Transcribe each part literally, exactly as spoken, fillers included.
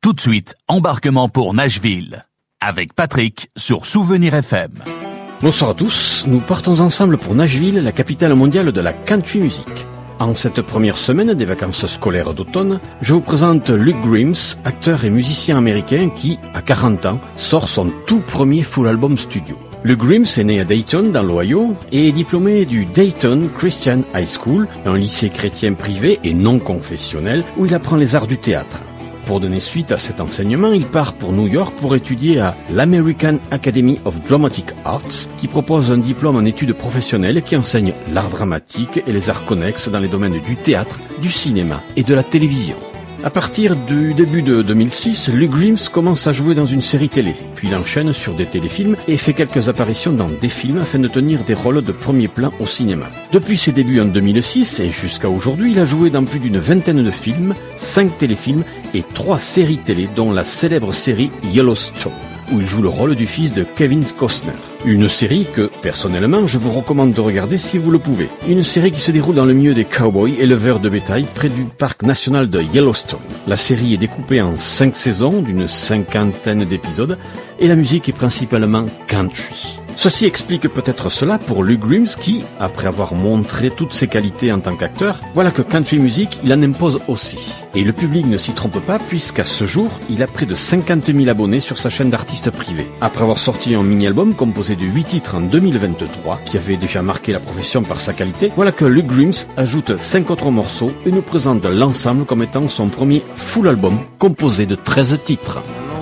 Tout de suite, embarquement pour Nashville, avec Patrick sur Souvenir F M. Bonsoir à tous, nous partons ensemble pour Nashville, la capitale mondiale de la country music. En cette première semaine des vacances scolaires d'automne, je vous présente Luke Grimes, acteur et musicien américain qui, à quarante ans, sort son tout premier full album studio. Luke Grimes est né à Dayton, dans l'Ohio, et est diplômé du Dayton Christian High School, un lycée chrétien privé et non confessionnel, où il apprend les arts du théâtre. Pour donner suite à cet enseignement, il part pour New York pour étudier à l'American Academy of Dramatic Arts, qui propose un diplôme en études professionnelles et qui enseigne l'art dramatique et les arts connexes dans les domaines du théâtre, du cinéma et de la télévision. À partir du début de deux mille six, Luke Grimes commence à jouer dans une série télé, puis il enchaîne sur des téléfilms et fait quelques apparitions dans des films afin de tenir des rôles de premier plan au cinéma. Depuis ses débuts en deux mille six et jusqu'à aujourd'hui, il a joué dans plus d'une vingtaine de films, cinq téléfilms et trois séries télé, dont la célèbre série Yellowstone, où il joue le rôle du fils de Kevin Costner. Une série que, personnellement, je vous recommande de regarder si vous le pouvez. Une série qui se déroule dans le milieu des cowboys éleveurs de bétail près du parc national de Yellowstone. La série est découpée en cinq saisons d'une cinquantaine d'épisodes et la musique est principalement country. Ceci explique peut-être cela pour Luke Grimes qui, après avoir montré toutes ses qualités en tant qu'acteur, voilà que country music, il en impose aussi. Et le public ne s'y trompe pas puisqu'à ce jour, il a près de cinquante mille abonnés sur sa chaîne d'artistes privés. Après avoir sorti un mini-album composé de huit titres en deux mille vingt-trois, qui avait déjà marqué la profession par sa qualité, voilà que Luke Grimes ajoute cinq autres morceaux et nous présente l'ensemble comme étant son premier full album composé de treize titres.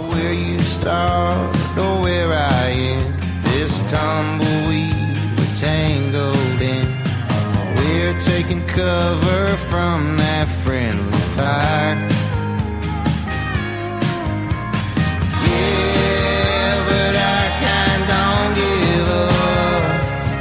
Tumbleweed we're tangled in. We're taking cover from that friendly fire. Yeah, but I kinda don't give up.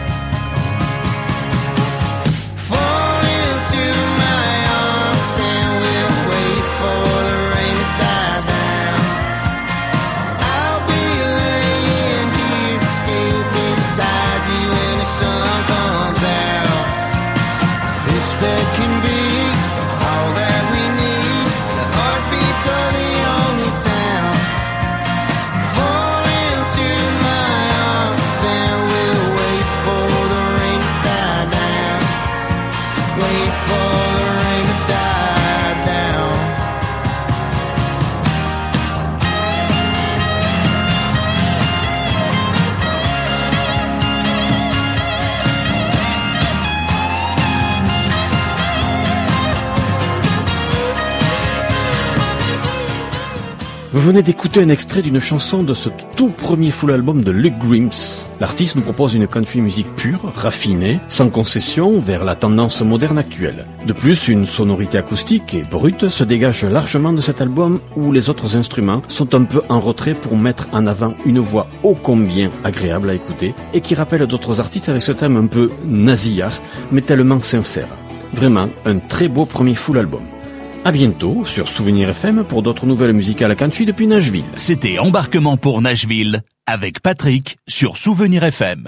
Fall into my arms and we'll wait for the rain to die down. I'll be laying here still beside you when the sun comes out. This bed can be all that we need. The heartbeats are the only sound. Fall into my arms and we'll wait for the rain to die down. Wait for the rain to die down. Vous venez d'écouter un extrait d'une chanson de ce tout premier full album de Luke Grimes. L'artiste nous propose une country music pure, raffinée, sans concession vers la tendance moderne actuelle. De plus, une sonorité acoustique et brute se dégage largement de cet album où les autres instruments sont un peu en retrait pour mettre en avant une voix ô combien agréable à écouter et qui rappelle d'autres artistes avec ce thème un peu nasillard mais tellement sincère. Vraiment, un très beau premier full album. À bientôt sur Souvenir F M pour d'autres nouvelles musicales country depuis Nashville. C'était Embarquement pour Nashville, avec Patrick sur Souvenir F M.